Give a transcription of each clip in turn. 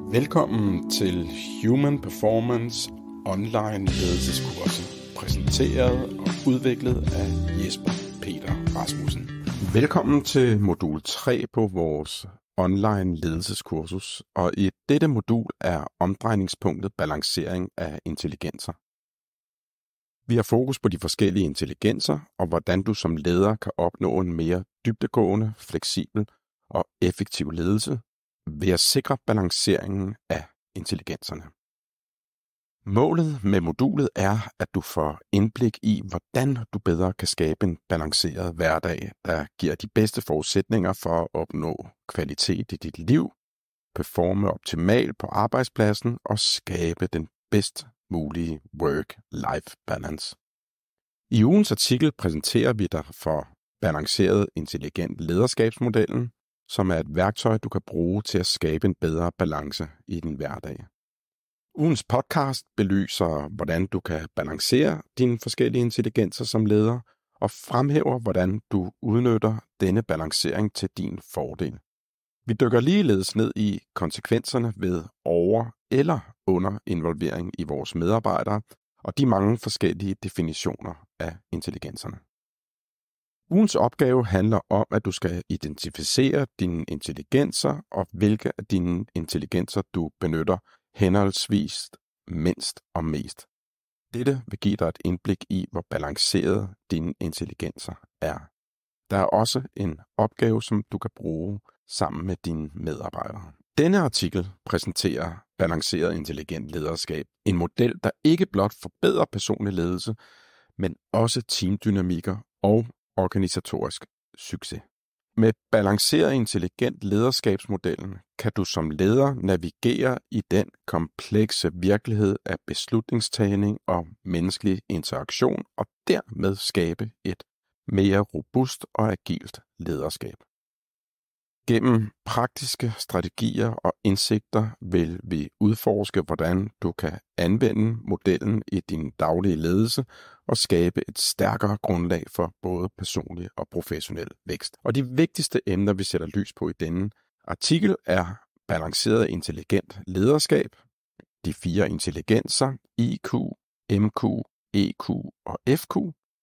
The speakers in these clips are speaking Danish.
Velkommen til Human Performance Online Ledelseskurset, præsenteret og udviklet af Jesper Peter Rasmussen. Velkommen til modul 3 på vores online ledelseskursus, og i dette modul er omdrejningspunktet balancering af intelligenser. Vi har fokus på de forskellige intelligenser, og hvordan du som leder kan opnå en mere dybdegående, fleksibel og effektiv ledelse ved at sikre balanceringen af intelligenserne. Målet med modulet er, at du får indblik i, hvordan du bedre kan skabe en balanceret hverdag, der giver de bedste forudsætninger for at opnå kvalitet i dit liv, performe optimalt på arbejdspladsen og skabe den bedst mulige work-life balance. I ugens artikel præsenterer vi dig for balanceret intelligent lederskabsmodellen, som er et værktøj, du kan bruge til at skabe en bedre balance i din hverdag. Ugens podcast belyser, hvordan du kan balancere dine forskellige intelligenser som leder, og fremhæver, hvordan du udnytter denne balancering til din fordel. Vi dykker ligeledes ned i konsekvenserne ved over- eller underinvolvering i vores medarbejdere, og de mange forskellige definitioner af intelligenserne. Ugens opgave handler om, at du skal identificere dine intelligenser og hvilke af dine intelligenser du benytter henholdsvis mindst og mest. Dette vil give dig et indblik i, hvor balanceret dine intelligenser er. Der er også en opgave, som du kan bruge sammen med dine medarbejdere. Denne artikel præsenterer balanceret intelligent lederskab, en model, der ikke blot forbedrer personlig ledelse, men også teamdynamikker og organisatorisk succes. Med balanceret intelligent lederskabsmodellen kan du som leder navigere i den komplekse virkelighed af beslutningstagning og menneskelig interaktion og dermed skabe et mere robust og agilt lederskab. Gennem praktiske strategier og indsigter vil vi udforske, hvordan du kan anvende modellen i din daglige ledelse og skabe et stærkere grundlag for både personlig og professionel vækst. Og de vigtigste emner, vi sætter lys på i denne artikel, er balanceret intelligent lederskab, de 4 intelligenser, IQ, MQ, EQ og FQ,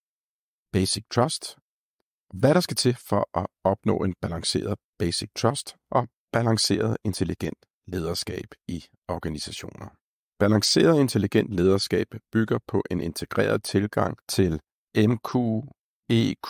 Basic Trust, hvad der skal til for at opnå en balanceret Basic Trust og balanceret intelligent lederskab i organisationer. Balanceret intelligent lederskab bygger på en integreret tilgang til MQ, EQ,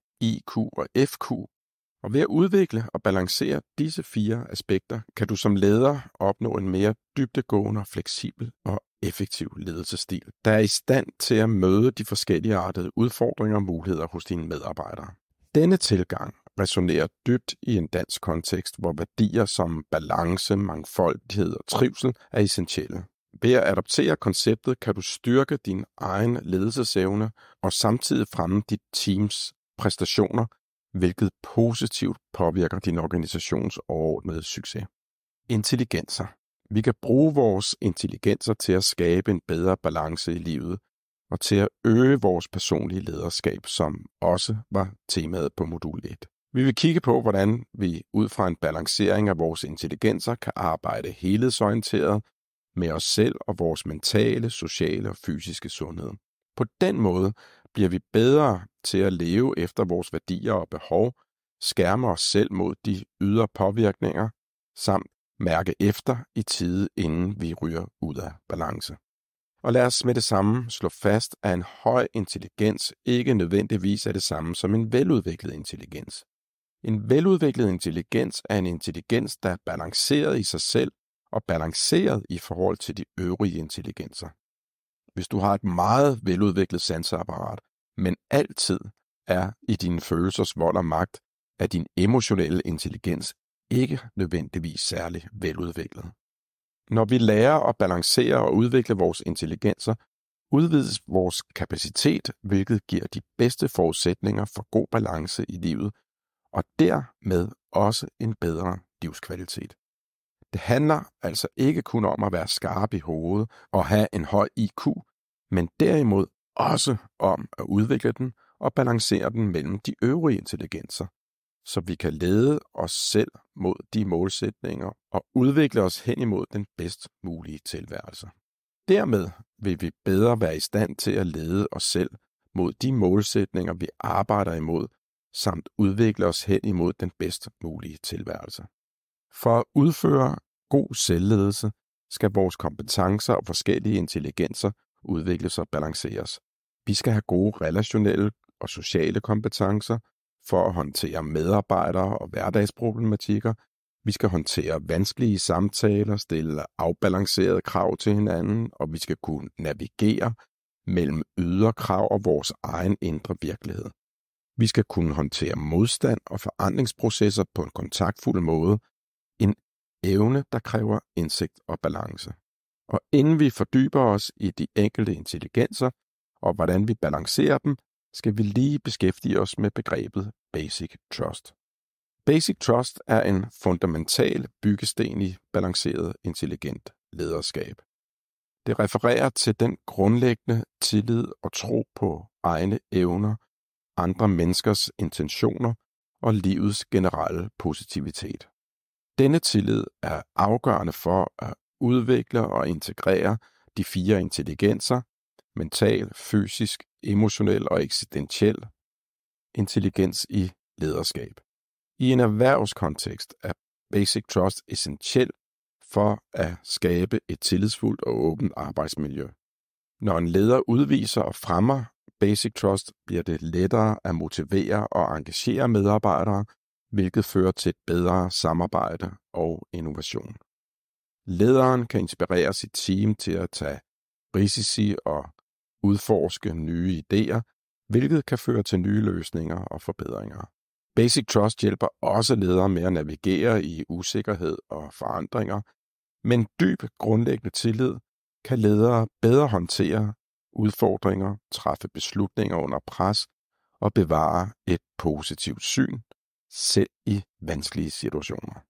IQ og FQ. Og ved at udvikle og balancere disse 4 aspekter, kan du som leder opnå en mere dybdegående, fleksibel og effektiv ledelsesstil, der er i stand til at møde de forskellige artede udfordringer og muligheder hos dine medarbejdere. Denne tilgang resonerer dybt i en dansk kontekst, hvor værdier som balance, mangfoldighed og trivsel er essentielle. Ved at adoptere konceptet kan du styrke din egen ledelsesevne og samtidig fremme dit teams præstationer, hvilket positivt påvirker din organisations overordnede succes. Intelligenser. Vi kan bruge vores intelligenser til at skabe en bedre balance i livet og til at øge vores personlige lederskab, som også var temaet på modul 1. Vi vil kigge på, hvordan vi ud fra en balancering af vores intelligenser kan arbejde helhedsorienteret med os selv og vores mentale, sociale og fysiske sundhed. På den måde bliver vi bedre til at leve efter vores værdier og behov, skærme os selv mod de ydre påvirkninger, samt mærke efter i tide, inden vi ryger ud af balance. Og lad os med det samme slå fast, at en høj intelligens ikke nødvendigvis er det samme som en veludviklet intelligens. En veludviklet intelligens er en intelligens, der er balanceret i sig selv og balanceret i forhold til de øvrige intelligenser. Hvis du har et meget veludviklet sanseapparat, men altid er i dine følelsers vold og magt, er din emotionelle intelligens ikke nødvendigvis særlig veludviklet. Når vi lærer at balancere og udvikle vores intelligenser, udvides vores kapacitet, hvilket giver de bedste forudsætninger for god balance i livet, og dermed også en bedre livskvalitet. Det handler altså ikke kun om at være skarp i hovedet og have en høj IQ, men derimod også om at udvikle den og balancere den mellem de øvrige intelligenser. så vi kan lede os selv mod de målsætninger og udvikle os hen imod den bedst mulige tilværelse. Dermed vil vi bedre være i stand til at lede os selv mod de målsætninger, vi arbejder imod, samt udvikle os hen imod den bedst mulige tilværelse. For at udføre god selvledelse skal vores kompetencer og forskellige intelligenser udvikles og balanceres. Vi skal have gode relationelle og sociale kompetencer for at håndtere medarbejdere og hverdagsproblematikker. Vi skal håndtere vanskelige samtaler, stille afbalancerede krav til hinanden, og vi skal kunne navigere mellem ydre krav og vores egen indre virkelighed. Vi skal kunne håndtere modstand og forandringsprocesser på en kontaktfuld måde, en evne, der kræver indsigt og balance. Og inden vi fordyber os i de enkelte intelligenser og hvordan vi balancerer dem, skal vi lige beskæftige os med begrebet Basic Trust. Basic Trust er en fundamental byggesten i balanceret intelligent lederskab. Det refererer til den grundlæggende tillid og tro på egne evner, andre menneskers intentioner og livets generelle positivitet. Denne tillid er afgørende for at udvikle og integrere de 4 intelligenser: mental, fysisk, emotionel og eksistentiel intelligens i lederskab. I en erhvervskontekst er Basic Trust essentiel for at skabe et tillidsfuldt og åbent arbejdsmiljø. Når en leder udviser og fremmer Basic Trust, bliver det lettere at motivere og engagere medarbejdere, hvilket fører til et bedre samarbejde og innovation. Lederen kan inspirere sit team til at tage risici og udforske nye idéer, hvilket kan føre til nye løsninger og forbedringer. Basic Trust hjælper også ledere med at navigere i usikkerhed og forandringer, men dyb grundlæggende tillid kan ledere bedre håndtere udfordringer, træffe beslutninger under pres og bevare et positivt syn, selv i vanskelige situationer.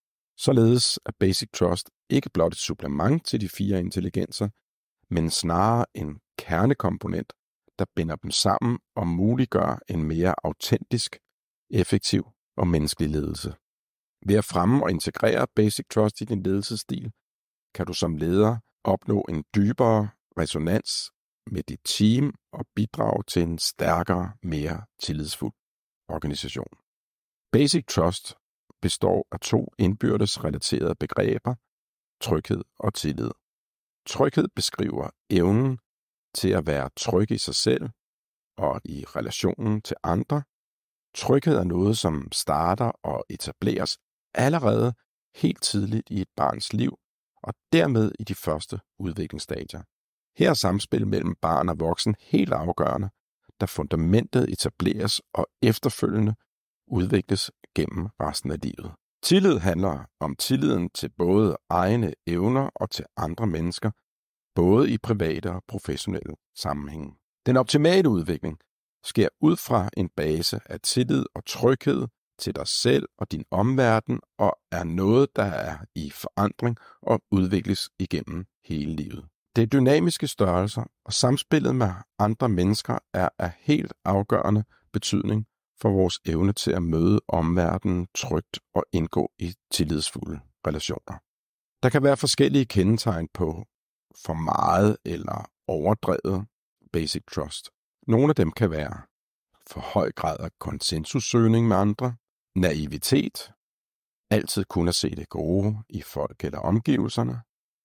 Således er Basic Trust ikke blot et supplement til de 4 intelligenser, men snarere en kernekomponent, der binder dem sammen og muliggør en mere autentisk, effektiv og menneskelig ledelse. Ved at fremme og integrere Basic Trust i din ledelsesstil, kan du som leder opnå en dybere resonans med dit team og bidrage til en stærkere, mere tillidsfuld organisation. Basic Trust består af 2 indbyrdes relaterede begreber: tryghed og tillid. Tryghed beskriver evnen til at være tryg i sig selv og i relationen til andre. Tryghed er noget, som starter og etableres allerede helt tidligt i et barns liv og dermed i de første udviklingsstadier. Her er samspil mellem barn og voksen helt afgørende, da fundamentet etableres og efterfølgende udvikles gennem resten af livet. Tillid handler om tilliden til både egne evner og til andre mennesker, både i private og professionelle sammenhænge. Den optimale udvikling sker ud fra en base af tillid og tryghed til dig selv og din omverden, og er noget, der er i forandring og udvikles igennem hele livet. Det er dynamiske størrelser, og samspillet med andre mennesker er af helt afgørende betydning for vores evne til at møde omverdenen trygt og indgå i tillidsfulde relationer. Der kan være forskellige kendetegn på for meget eller overdrevet Basic Trust. Nogle af dem kan være for høj grad af konsensussøgning med andre, naivitet, altid kun at se det gode i folk eller omgivelserne,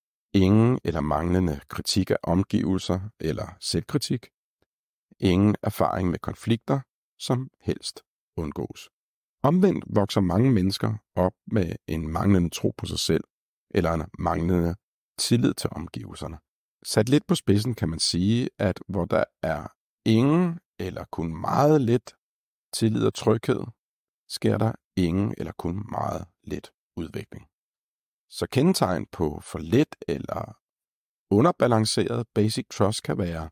ingen eller manglende kritik af omgivelser eller selvkritik, ingen erfaring med konflikter, som helst undgås. Omvendt vokser mange mennesker op med en manglende tro på sig selv eller en manglende tillid til omgivelserne. Sat lidt på spidsen kan man sige, at hvor der er ingen eller kun meget lidt tillid og tryghed, sker der ingen eller kun meget lidt udvikling. Så kendetegn på for lidt eller underbalanceret Basic Trust kan være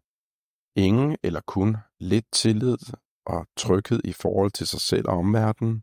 ingen eller kun lidt tillid og tryghed i forhold til sig selv og omverdenen,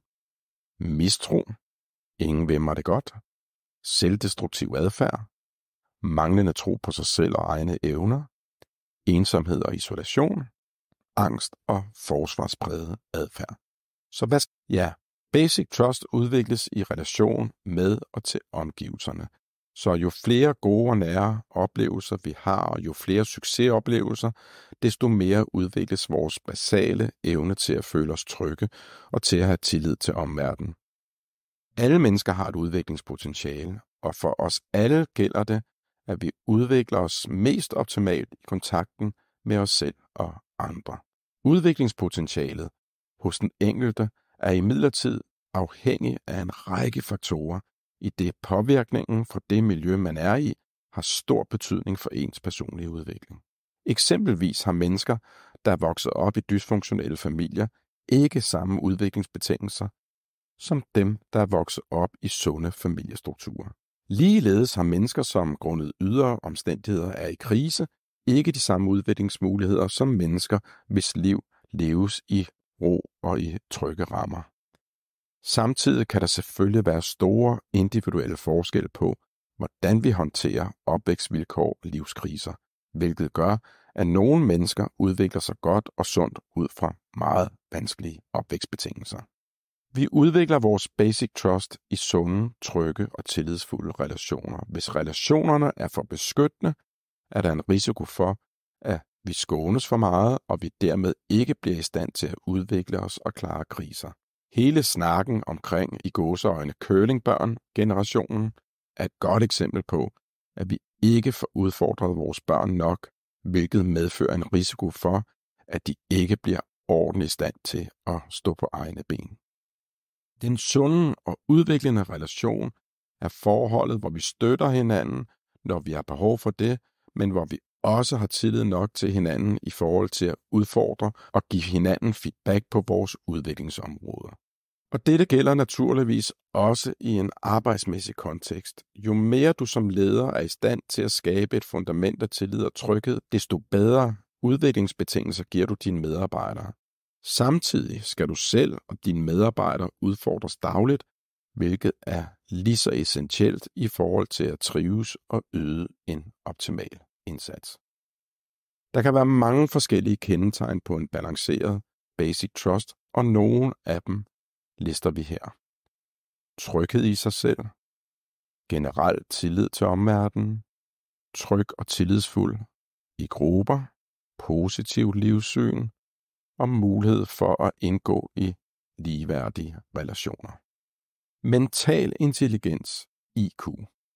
mistro, ingen vil mig det godt, selvdestruktiv adfærd, manglende tro på sig selv og egne evner, ensomhed og isolation, angst og forsvarspræget adfærd. Så Basic trust udvikles i relation med og til omgivelserne. Så jo flere gode og nære oplevelser vi har, og jo flere succesoplevelser, desto mere udvikles vores basale evne til at føle os trygge og til at have tillid til omverdenen. Alle mennesker har et udviklingspotentiale, og for os alle gælder det, at vi udvikler os mest optimalt i kontakten med os selv og andre. Udviklingspotentialet hos den enkelte er imidlertid afhængig af en række faktorer, i det påvirkningen fra det miljø, man er i, har stor betydning for ens personlige udvikling. Eksempelvis har mennesker, der er vokset op i dysfunktionelle familier, ikke samme udviklingsbetingelser som dem, der er vokset op i sunde familiestrukturer. Ligeledes har mennesker, som grundet ydre omstændigheder er i krise, ikke de samme udviklingsmuligheder som mennesker, hvis liv leves i ro og i trygge rammer. Samtidig kan der selvfølgelig være store individuelle forskelle på, hvordan vi håndterer opvækstvilkår og livskriser, hvilket gør, at nogle mennesker udvikler sig godt og sundt ud fra meget vanskelige opvækstbetingelser. Vi udvikler vores basic trust i sunde, trygge og tillidsfulde relationer. Hvis relationerne er for beskyttende, er der en risiko for, at vi skånes for meget, og vi dermed ikke bliver i stand til at udvikle os og klare kriser. Hele snakken omkring i gåseøjne curlingbørn-generationen er et godt eksempel på, at vi ikke får udfordret vores børn nok, hvilket medfører en risiko for, at de ikke bliver ordentligt i stand til at stå på egne ben. Den sunde og udviklende relation er forholdet, hvor vi støtter hinanden, når vi har behov for det, men hvor vi også har tillid nok til hinanden i forhold til at udfordre og give hinanden feedback på vores udviklingsområder. Og dette gælder naturligvis også i en arbejdsmæssig kontekst. Jo mere du som leder er i stand til at skabe et fundament af tillid og tryghed, desto bedre udviklingsbetingelser giver du dine medarbejdere. Samtidig skal du selv og dine medarbejdere udfordres dagligt, hvilket er lige så essentielt i forhold til at trives og yde en optimal indsats. Der kan være mange forskellige kendetegn på en balanceret basic trust, og nogle af dem lister vi her. Tryghed i sig selv, generel tillid til omverdenen, tryg og tillidsfuld i grupper, positivt livssyn og mulighed for at indgå i ligeværdige relationer. Mental intelligens, IQ.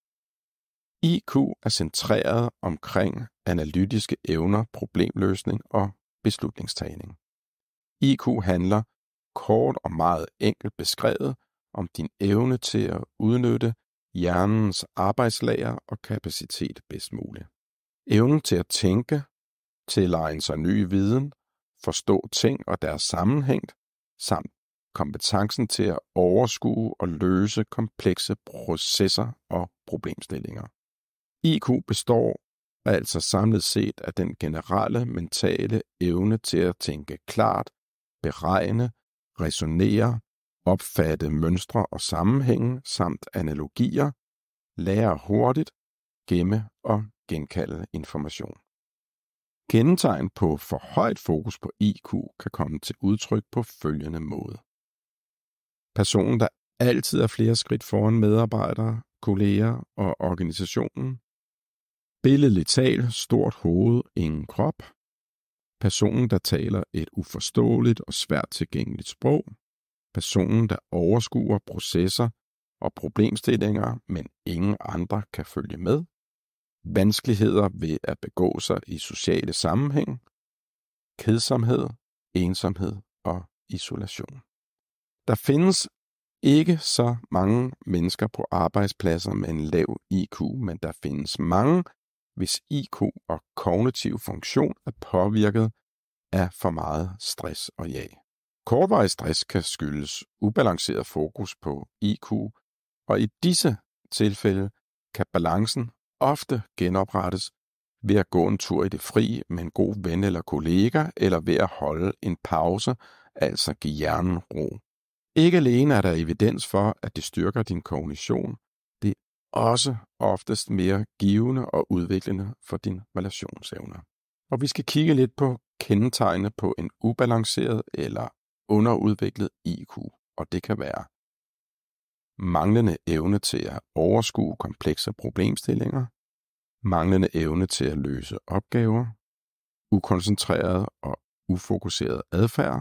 IQ er centreret omkring analytiske evner, problemløsning og beslutningstagning. IQ handler kort og meget enkelt beskrevet om din evne til at udnytte hjernens arbejdslager og kapacitet bedst muligt. Evnen til at tænke, tilegne sig ny viden, forstå ting og deres sammenhæng, samt kompetencen til at overskue og løse komplekse processer og problemstillinger. IQ består altså samlet set af den generelle mentale evne til at tænke klart, beregne, ræsonnere, opfatte mønstre og sammenhænge samt analogier, lære hurtigt, gemme og genkalde information. Kendetegn på for højt fokus på IQ kan komme til udtryk på følgende måde. Personen, der altid er flere skridt foran medarbejdere, kolleger og organisationen. Billedligt talt, stort hoved, ingen krop. Personen, der taler et uforståeligt og svært tilgængeligt sprog. Personen, der overskuer processer og problemstillinger, men ingen andre kan følge med. Vanskeligheder ved at begå sig i sociale sammenhæng. Kedsomhed, ensomhed og isolation. Der findes ikke så mange mennesker på arbejdspladser med en lav IQ, men der findes mange, hvis IQ og kognitiv funktion er påvirket af for meget stress og jag. Kortvarig stress kan skyldes ubalanceret fokus på IQ, og i disse tilfælde kan balancen ofte genoprettes ved at gå en tur i det fri med en god ven eller kollega, eller ved at holde en pause, altså give hjernen ro. Ikke alene er der evidens for, at det styrker din kognition, det er også oftest mere givende og udviklende for din relationsevner. Og vi skal kigge lidt på kendetegne på en ubalanceret eller underudviklet IQ. og det kan være manglende evne til at overskue komplekse problemstillinger, manglende evne til at løse opgaver, ukoncentreret og ufokuseret adfærd,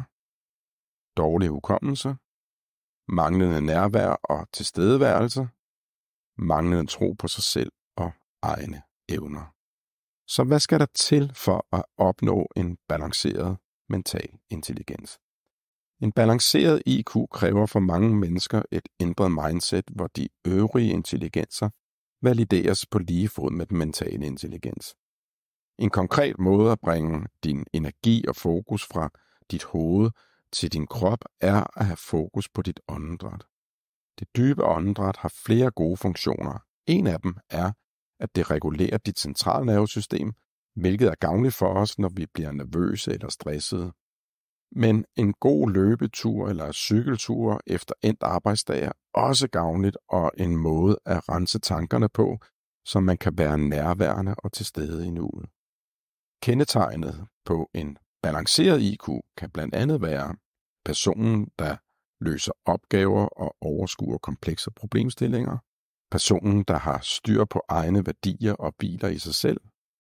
dårlig hukommelse, manglende nærvær og tilstedeværelse, manglende tro på sig selv og egne evner. Så hvad skal der til for at opnå en balanceret mental intelligens? En balanceret IQ kræver for mange mennesker et ændret mindset, hvor de øvrige intelligenser valideres på lige fod med den mentale intelligens. En konkret måde at bringe din energi og fokus fra dit hoved til din krop er at have fokus på dit åndedræt. Det dybe åndedræt har flere gode funktioner. En af dem er, at det regulerer dit centralnervesystem, hvilket er gavnligt for os, når vi bliver nervøse eller stressede. Men en god løbetur eller cykeltur efter endt arbejdsdag er også gavnligt og en måde at rense tankerne på, så man kan være nærværende og til stede i nuet. Kendetegnet på en balanceret IQ kan blandt andet være personen, der løser opgaver og overskuer komplekse problemstillinger, personen, der har styr på egne værdier og hviler i sig selv,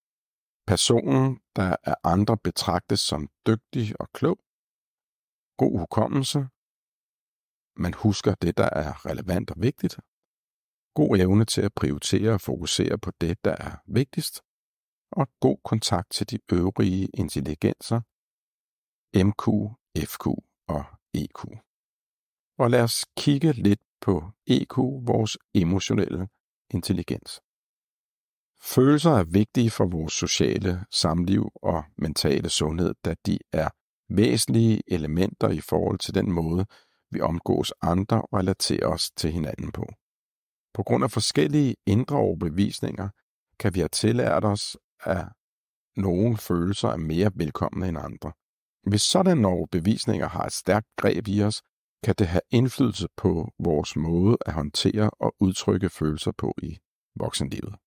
personen, der af andre betragtes som dygtig og klog, god hukommelse, man husker det, der er relevant og vigtigt, god evne til at prioritere og fokusere på det, der er vigtigst, og god kontakt til de øvrige intelligenser, MQ, FQ og EQ. Og lad os kigge lidt på EQ, vores emotionelle intelligens. Følelser er vigtige for vores sociale samliv og mentale sundhed, da de er væsentlige elementer i forhold til den måde, vi omgås andre og relaterer os til hinanden på. På grund af forskellige indre overbevisninger kan vi have tillært os, at nogle følelser er mere velkomne end andre. Hvis sådanne overbevisninger har et stærkt greb i os, kan det have indflydelse på vores måde at håndtere og udtrykke følelser på i voksenlivet.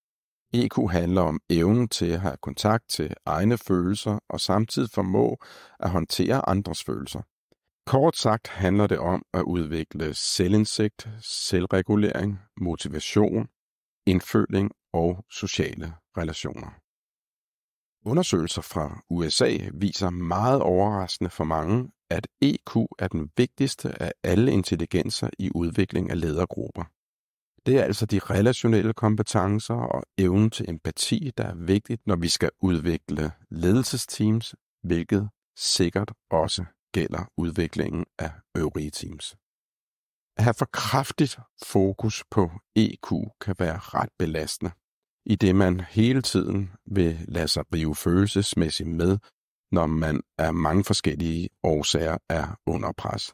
EQ handler om evnen til at have kontakt til egne følelser og samtidig formå at håndtere andres følelser. Kort sagt handler det om at udvikle selvindsigt, selvregulering, motivation, indføling og sociale relationer. Undersøgelser fra USA viser meget overraskende for mange, at EQ er den vigtigste af alle intelligenser i udvikling af ledergrupper. Det er altså de relationelle kompetencer og evnen til empati, der er vigtigt, når vi skal udvikle ledelsesteams, hvilket sikkert også gælder udviklingen af øvrige teams. At have for kraftigt fokus på EQ kan være ret belastende, i det man hele tiden vil lade sig rive følelsesmæssigt med, når man af mange forskellige årsager er under pres.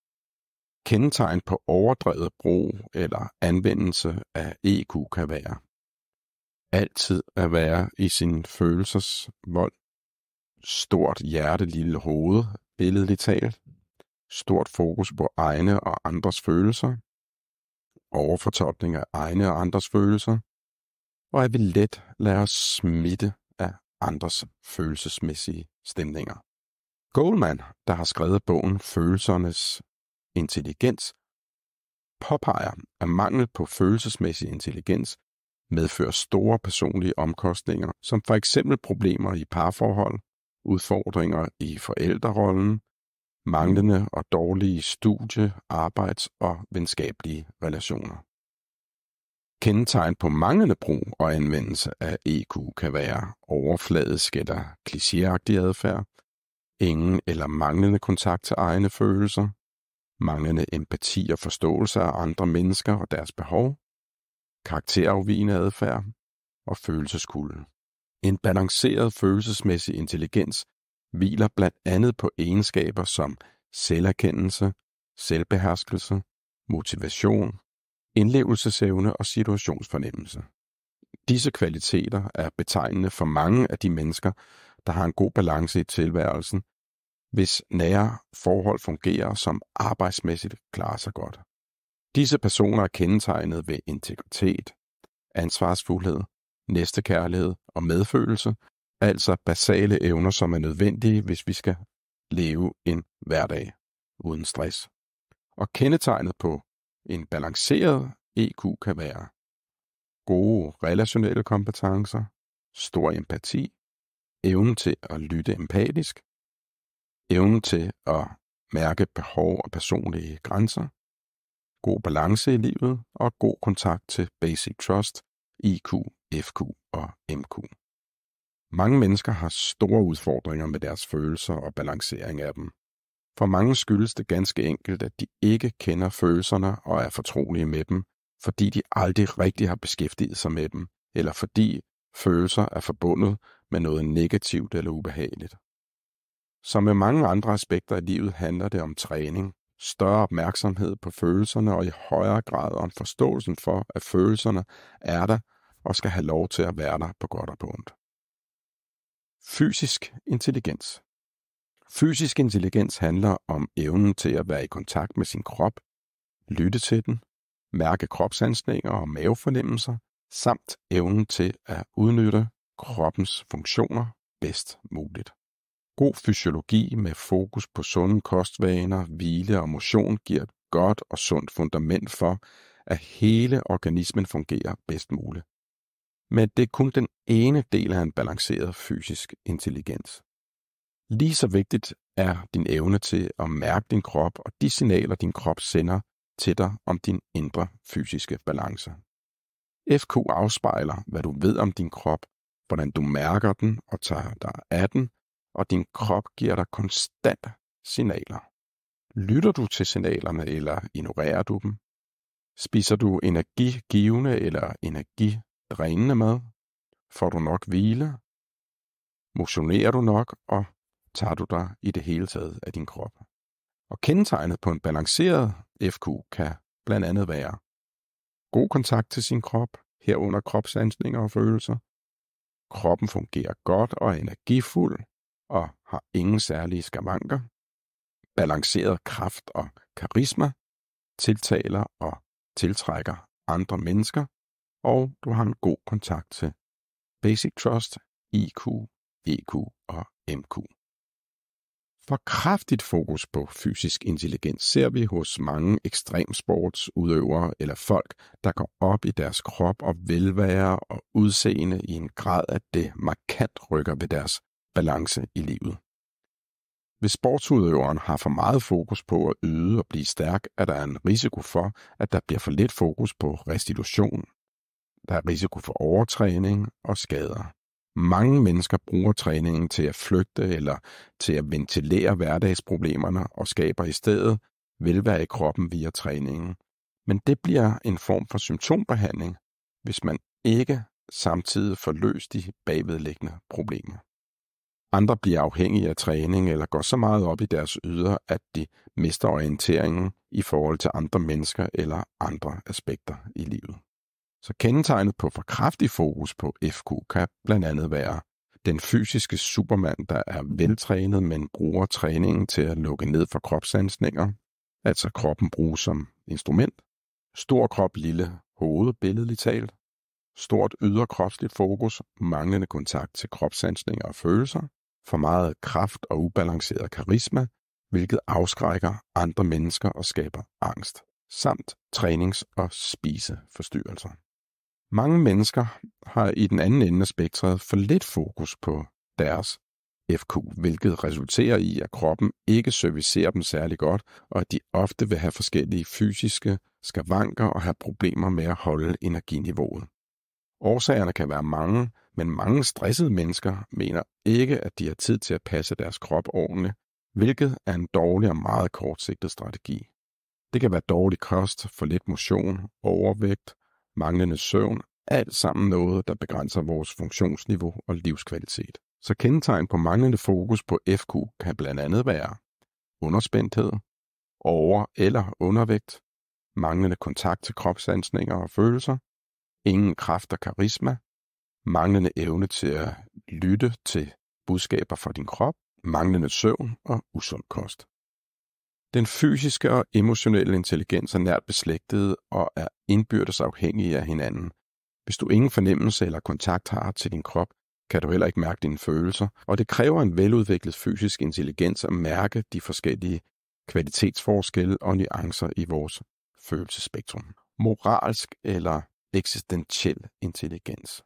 Kendetegn på overdrevet brug eller anvendelse af EQ kan være altid at være i sin følelsesvold, stort hjerte, lille hoved, billedligt talt, stort fokus på egne og andres følelser, overfortolkning af egne og andres følelser, og at vi let lader os smitte af andres følelsesmæssige stemninger. Goleman, der har skrevet bogen Følelsernes intelligens, påpeger, at mangel på følelsesmæssig intelligens medfører store personlige omkostninger, som for eksempel problemer i parforhold, udfordringer i forældrerollen, manglende og dårlige studie-, arbejds- og venskabelige relationer. Kendetegn på manglende brug og anvendelse af EQ kan være overfladisk eller klichéagtig adfærd, ingen eller manglende kontakt til egne følelser, manglende empati og forståelse af andre mennesker og deres behov, karakterafvigende adfærd og følelseskulde. En balanceret følelsesmæssig intelligens hviler blandt andet på egenskaber som selverkendelse, selvbeherskelse, motivation, indlevelsesevne og situationsfornemmelse. Disse kvaliteter er betegnende for mange af de mennesker, der har en god balance i tilværelsen, hvis nære forhold fungerer, som arbejdsmæssigt klarer sig godt. Disse personer er kendetegnet ved integritet, ansvarsfuldhed, næstekærlighed og medfølelse, altså basale evner, som er nødvendige, hvis vi skal leve en hverdag uden stress. Og kendetegnet på en balanceret EQ kan være gode relationelle kompetencer, stor empati, evnen til at lytte empatisk, evnen til at mærke behov og personlige grænser, god balance i livet og god kontakt til basic trust, IQ, FQ og MQ. Mange mennesker har store udfordringer med deres følelser og balancering af dem. For mange skyldes det ganske enkelt, at de ikke kender følelserne og er fortrolige med dem, fordi de aldrig rigtig har beskæftiget sig med dem, eller fordi følelser er forbundet med noget negativt eller ubehageligt. Som med mange andre aspekter i livet handler det om træning, større opmærksomhed på følelserne og i højere grad om forståelsen for, at følelserne er der og skal have lov til at være der på godt og på ondt. Fysisk intelligens. Fysisk intelligens handler om evnen til at være i kontakt med sin krop, lytte til den, mærke kropssansninger og mavefornemmelser, samt evnen til at udnytte kroppens funktioner bedst muligt. God fysiologi med fokus på sunde kostvaner, hvile og motion giver et godt og sundt fundament for, at hele organismen fungerer bedst muligt. Men det er kun den ene del af en balanceret fysisk intelligens. Lige så vigtigt er din evne til at mærke din krop og de signaler, din krop sender til dig om din indre fysiske balance. FQ afspejler, hvad du ved om din krop, hvordan du mærker den og tager dig af den, og din krop giver dig konstant signaler. Lytter du til signalerne, eller ignorerer du dem? Spiser du energigivende eller energidrænende mad? Får du nok hvile? Motionerer du nok, og tager du dig i det hele taget af din krop? Og kendetegnet på en balanceret FQ kan blandt andet være god kontakt til sin krop, herunder kropssansninger og følelser. Kroppen fungerer godt og er energifuld og har ingen særlige skavanker. Balanceret kraft og karisma tiltaler og tiltrækker andre mennesker, og du har en god kontakt til basic trust, IQ, EQ og MQ. For kraftigt fokus på fysisk intelligens ser vi hos mange ekstremsportsudøvere eller folk, der går op i deres krop og velvære og udseende i en grad, at det markant rykker ved deres balance i livet. Hvis sportsudøveren har for meget fokus på at yde og blive stærk, er der en risiko for, at der bliver for lidt fokus på restitution. Der er risiko for overtræning og skader. Mange mennesker bruger træningen til at flygte eller til at ventilere hverdagsproblemerne og skaber i stedet velvære i kroppen via træningen. Men det bliver en form for symptombehandling, hvis man ikke samtidig får løst de bagvedliggende problemer. Andre bliver afhængige af træning eller går så meget op i deres ydre, at de mister orienteringen i forhold til andre mennesker eller andre aspekter i livet. Så kendetegnet på for kraftig fokus på FQ kan blandt andet være den fysiske supermand, der er veltrænet, men bruger træningen til at lukke ned for kropssansninger, altså kroppen bruges som instrument. Stor krop, lille hoved, billedligt talt. Stort ydre kropsligt fokus, manglende kontakt til kropssansninger og følelser. For meget kraft og ubalanceret karisma, hvilket afskrækker andre mennesker og skaber angst. Samt trænings- og spiseforstyrrelser. Mange mennesker har i den anden ende af spektret for lidt fokus på deres FQ, hvilket resulterer i, at kroppen ikke servicerer dem særlig godt, og at de ofte vil have forskellige fysiske skavanker og have problemer med at holde energiniveauet. Årsagerne kan være mange, men mange stressede mennesker mener ikke, at de har tid til at passe deres krop ordentligt, hvilket er en dårlig og meget kortsigtet strategi. Det kan være dårlig kost, for lidt motion, overvægt, manglende søvn, alt sammen noget, der begrænser vores funktionsniveau og livskvalitet. Så kendetegn på manglende fokus på FQ kan blandt andet være underspændthed, over- eller undervægt, manglende kontakt til kropssansninger og følelser, ingen kraft og karisma, manglende evne til at lytte til budskaber fra din krop, manglende søvn og usund kost. Den fysiske og emotionelle intelligens er nært beslægtede og er indbyrdes afhængige af hinanden. Hvis du ingen fornemmelse eller kontakt har til din krop, kan du heller ikke mærke dine følelser, og det kræver en veludviklet fysisk intelligens at mærke de forskellige kvalitetsforskelle og nuancer i vores følelsesspektrum. Moralsk eller eksistentiel intelligens.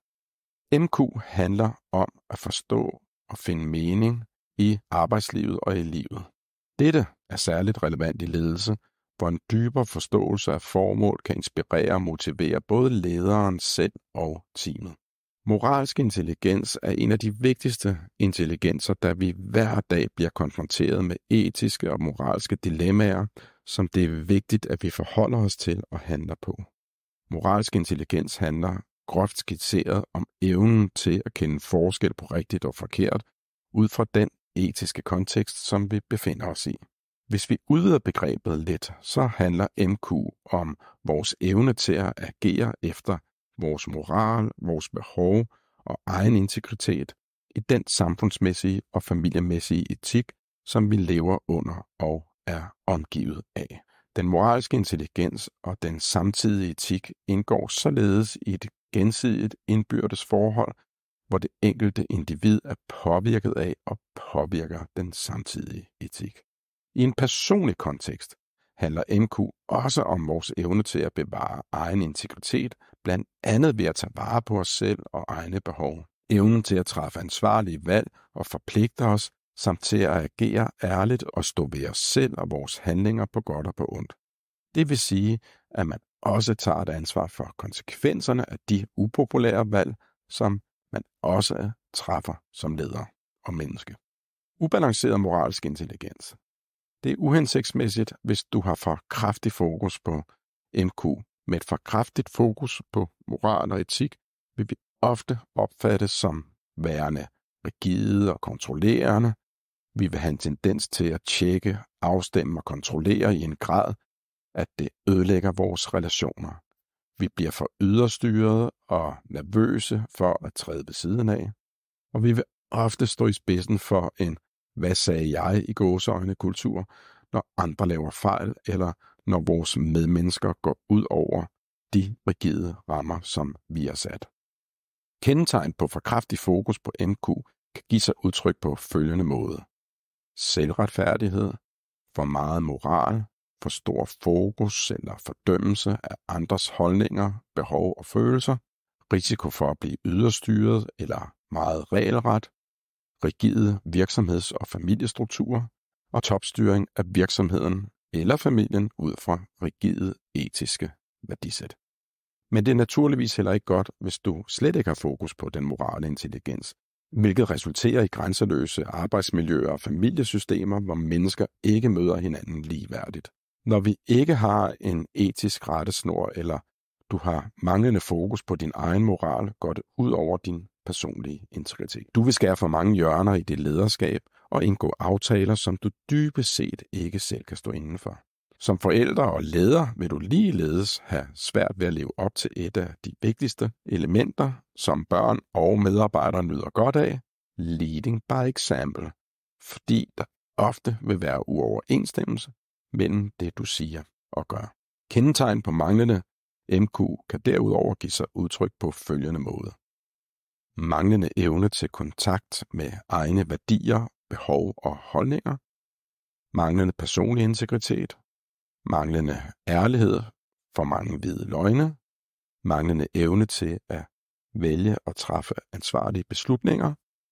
MQ handler om at forstå og finde mening i arbejdslivet og i livet. Dette er særligt relevant i ledelse, hvor en dybere forståelse af formål kan inspirere og motivere både lederen selv og teamet. Moralsk intelligens er en af de vigtigste intelligenser, da vi hver dag bliver konfronteret med etiske og moralske dilemmaer, som det er vigtigt, at vi forholder os til og handler på. Moralsk intelligens handler groft skitseret om evnen til at kende forskel på rigtigt og forkert, ud fra den etiske kontekst, som vi befinder os i. Hvis vi udvider begrebet lidt, så handler MQ om vores evne til at agere efter vores moral, vores behov og egen integritet i den samfundsmæssige og familiemæssige etik, som vi lever under og er omgivet af. Den moralske intelligens og den samtidige etik indgår således i et gensidigt indbyrdes forhold, hvor det enkelte individ er påvirket af og påvirker den samtidige etik. I en personlig kontekst handler MQ også om vores evne til at bevare egen integritet, blandt andet ved at tage vare på os selv og egne behov. Evnen til at træffe ansvarlige valg og forpligte os, samt til at agere ærligt og stå ved os selv og vores handlinger på godt og på ondt. Det vil sige, at man også tager et ansvar for konsekvenserne af de upopulære valg, som man også træffer som leder og menneske. Ubalanceret moralsk intelligens. Det er uhensigtsmæssigt, hvis du har for kraftig fokus på MQ. Med et for kraftigt fokus på moral og etik vil vi ofte opfattes som værende rigide og kontrollerende. Vi vil have en tendens til at tjekke, afstemme og kontrollere i en grad, at det ødelægger vores relationer. Vi bliver for yderstyrede og nervøse for at træde ved siden af, og vi vil ofte stå i spidsen for en "hvad sagde jeg" i gåseøjne kultur, når andre laver fejl, eller når vores medmennesker går ud over de rigide rammer, som vi har sat. Kendetegn på for kraftig fokus på MQ kan give sig udtryk på følgende måde: selvretfærdighed, for meget moral, for stor fokus eller fordømmelse af andres holdninger, behov og følelser, risiko for at blive yderstyret eller meget regelret, rigide virksomheds- og familiestrukturer og topstyring af virksomheden eller familien ud fra rigide etiske værdisæt. Men det er naturligvis heller ikke godt, hvis du slet ikke har fokus på den morale intelligens, hvilket resulterer i grænseløse arbejdsmiljøer og familiesystemer, hvor mennesker ikke møder hinanden ligeværdigt. Når vi ikke har en etisk rettesnor, eller du har manglende fokus på din egen moral, går det ud over din personlige integritet. Du vil skære for mange hjørner i dit lederskab og indgå aftaler, som du dybest set ikke selv kan stå indenfor. Som forældre og leder vil du ligeledes have svært ved at leve op til et af de vigtigste elementer, som børn og medarbejdere nyder godt af: leading by example, fordi der ofte vil være uoverensstemmelse mellem det, du siger og gør. Kendetegn på manglende MQ kan derudover give sig udtryk på følgende måde: manglende evne til kontakt med egne værdier, behov og holdninger, manglende personlig integritet, manglende ærlighed, for mange hvide løgne, manglende evne til at vælge og træffe ansvarlige beslutninger,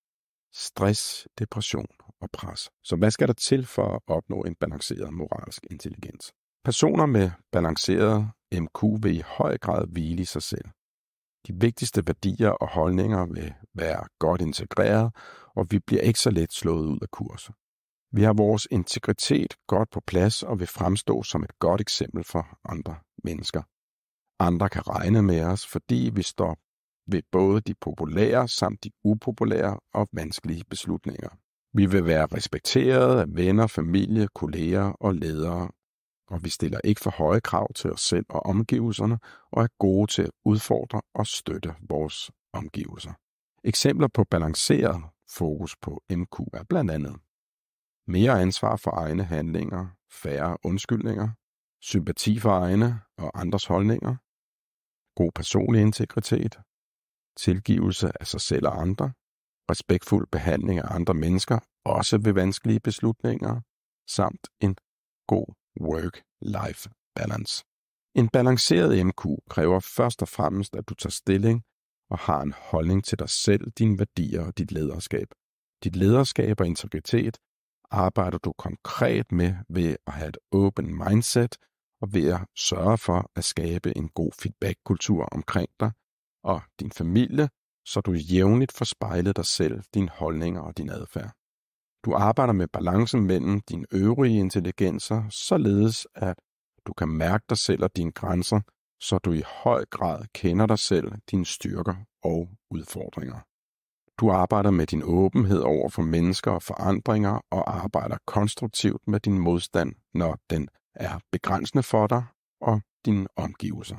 stress, depression og pres. Så hvad skal der til for at opnå en balanceret moralsk intelligens? Personer med balanceret MQ vil i høj grad hvile i sig selv. De vigtigste værdier og holdninger vil være godt integreret, og vi bliver ikke så let slået ud af kurs. Vi har vores integritet godt på plads og vil fremstå som et godt eksempel for andre mennesker. Andre kan regne med os, fordi vi står ved både de populære samt de upopulære og vanskelige beslutninger. Vi vil være respekteret af venner, familie, kolleger og ledere, og vi stiller ikke for høje krav til os selv og omgivelserne, og er gode til at udfordre og støtte vores omgivelser. Eksempler på balanceret fokus på MQ er blandt andet mere ansvar for egne handlinger, færre undskyldninger, sympati for egne og andres holdninger, god personlig integritet, tilgivelse af sig selv og andre, respektfuld behandling af andre mennesker, også ved vanskelige beslutninger, samt en god work-life balance. En balanceret MQ kræver først og fremmest, at du tager stilling og har en holdning til dig selv, dine værdier og dit lederskab. Dit lederskab og integritet arbejder du konkret med ved at have et open mindset og ved at sørge for at skabe en god feedback-kultur omkring dig og din familie, så du jævnligt får spejlet dig selv, dine holdninger og din adfærd. Du arbejder med balancen mellem dine øvrige intelligenser, således at du kan mærke dig selv og dine grænser, så du i høj grad kender dig selv, dine styrker og udfordringer. Du arbejder med din åbenhed over for mennesker og forandringer og arbejder konstruktivt med din modstand, når den er begrænsende for dig og dine omgivelser.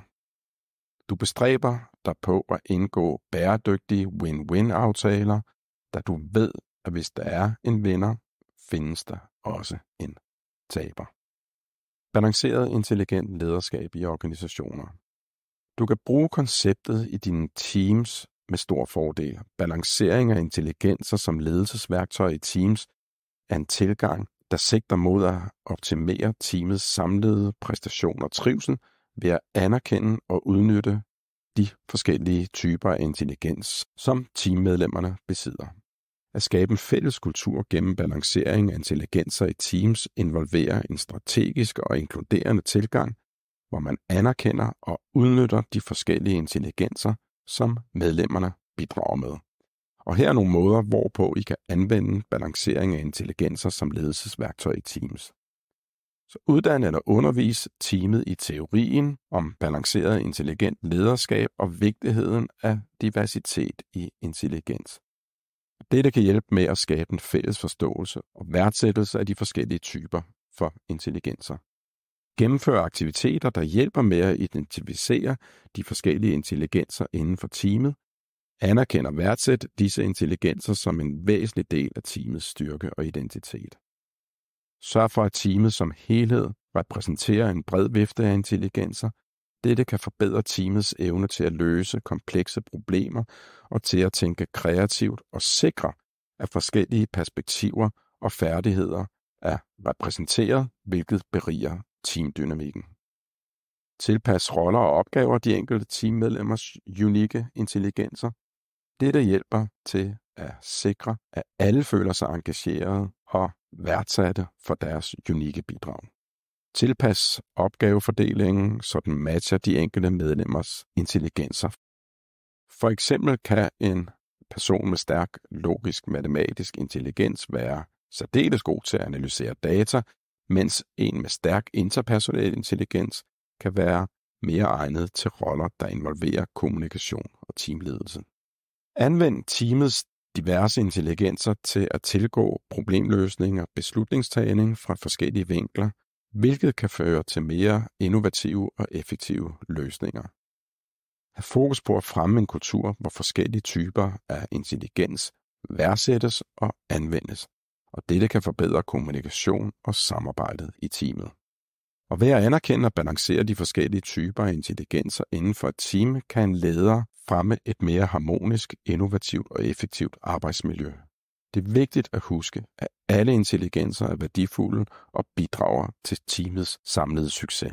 Du bestræber dig på at indgå bæredygtige win-win-aftaler, da du ved, at hvis der er en vinder, findes der også en taber. Balanceret intelligent lederskab i organisationer. Du kan bruge konceptet i dine teams med stor fordel. Balancering af intelligenser som ledelsesværktøj i teams er en tilgang, der sigter mod at optimere teamets samlede præstation og trivsel ved at anerkende og udnytte de forskellige typer af intelligens, som teammedlemmerne besidder. At skabe en fælles kultur gennem balancering af intelligenser i teams involverer en strategisk og inkluderende tilgang, hvor man anerkender og udnytter de forskellige intelligenser, som medlemmerne bidrager med. Og her er nogle måder, hvorpå I kan anvende balancering af intelligenser som ledelsesværktøj i teams. Så uddan eller undervis teamet i teorien om balanceret intelligent lederskab og vigtigheden af diversitet i intelligens. Dette kan hjælpe med at skabe en fælles forståelse og værdsættelse af de forskellige typer for intelligenser. Gennemfør aktiviteter, der hjælper med at identificere de forskellige intelligenser inden for teamet. Anerkend og værdsæt disse intelligenser som en væsentlig del af teamets styrke og identitet. Sørg for, at teamet som helhed repræsenterer en bred vifte af intelligenser. Dette kan forbedre teamets evne til at løse komplekse problemer og til at tænke kreativt og sikre, at forskellige perspektiver og færdigheder er repræsenteret, hvilket beriger teamdynamikken. Tilpas roller og opgaver de enkelte teammedlemmers unikke intelligenser. Dette hjælper til at sikre, at alle føler sig engageret og værdsatte for deres unikke bidrag. Tilpas opgavefordelingen, så den matcher de enkelte medlemmers intelligenser. For eksempel kan en person med stærk logisk-matematisk intelligens være særdeles god til at analysere data, mens en med stærk interpersonel intelligens kan være mere egnet til roller, der involverer kommunikation og teamledelse. Anvend teamets diverse intelligenser til at tilgå problemløsning og beslutningstagning fra forskellige vinkler, hvilket kan føre til mere innovative og effektive løsninger. Hav fokus på at fremme en kultur, hvor forskellige typer af intelligens værdsættes og anvendes, og dette kan forbedre kommunikation og samarbejdet i teamet. Og ved at anerkende og balancere de forskellige typer af intelligenser inden for et team, kan en leder fremme et mere harmonisk, innovativt og effektivt arbejdsmiljø. Det er vigtigt at huske, at alle intelligenser er værdifulde og bidrager til teamets samlede succes.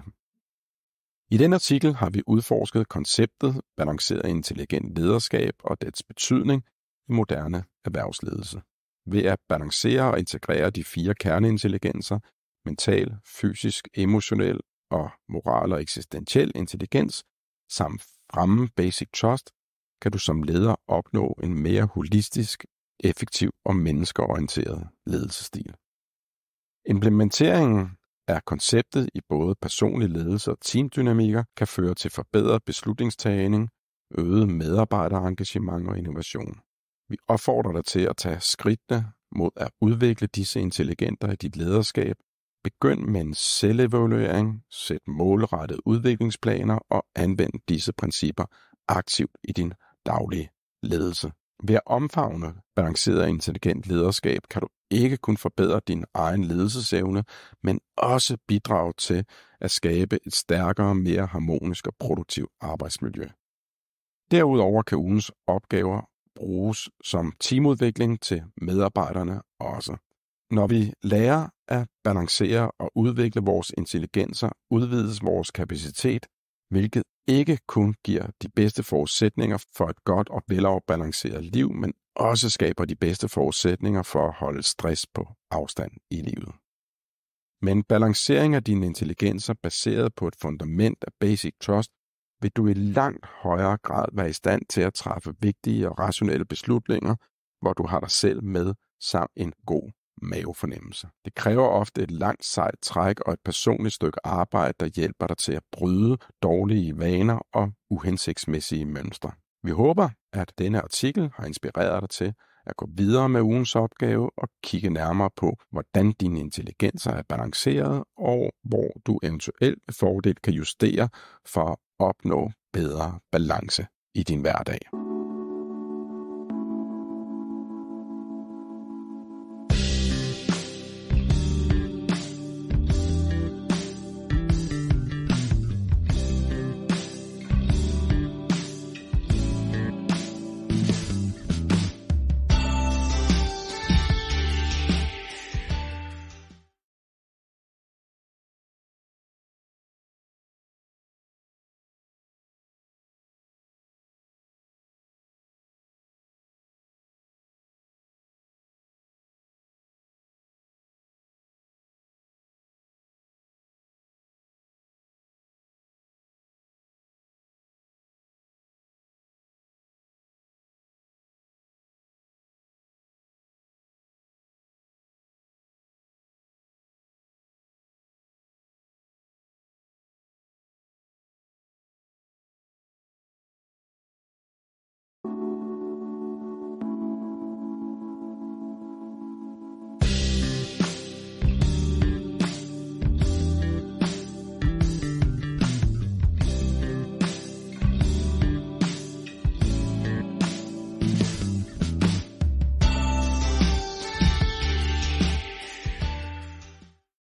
I denne artikel har vi udforsket konceptet balanceret intelligent lederskab og dets betydning i moderne erhvervsledelse. Ved at balancere og integrere de 4 kerneintelligenser, mental, fysisk, emotionel og moral og eksistentiel intelligens, samt fremme basic trust, kan du som leder opnå en mere holistisk, effektiv og menneskeorienteret ledelsesstil. Implementeringen af konceptet i både personlig ledelse og teamdynamikker kan føre til forbedret beslutningstagning, øget medarbejderengagement og innovation. Vi opfordrer dig til at tage skridtene mod at udvikle disse intelligenter i dit lederskab. Begynd med en selvevaluering, sæt målrettede udviklingsplaner og anvend disse principper aktivt i din daglige ledelse. Ved at omfavne balanceret intelligent lederskab kan du ikke kun forbedre din egen ledelsesevne, men også bidrage til at skabe et stærkere, mere harmonisk og produktivt arbejdsmiljø. Derudover kan ugens opgaver bruges som teamudvikling til medarbejderne også. Når vi lærer at balancere og udvikle vores intelligenser, udvides vores kapacitet, hvilket ikke kun giver de bedste forudsætninger for et godt og velafbalanceret liv, men også skaber de bedste forudsætninger for at holde stress på afstand i livet. Men balancering af dine intelligenser baseret på et fundament af basic trust, vil du i langt højere grad være i stand til at træffe vigtige og rationelle beslutninger, hvor du har dig selv med samt en god mavefornemmelse. Det kræver ofte et langt sejt træk og et personligt stykke arbejde, der hjælper dig til at bryde dårlige vaner og uhensigtsmæssige mønstre. Vi håber, at denne artikel har inspireret dig til at gå videre med ugens opgave og kigge nærmere på, hvordan dine intelligenser er balanceret, og hvor du eventuelt med fordel kan justere for at opnå bedre balance i din hverdag.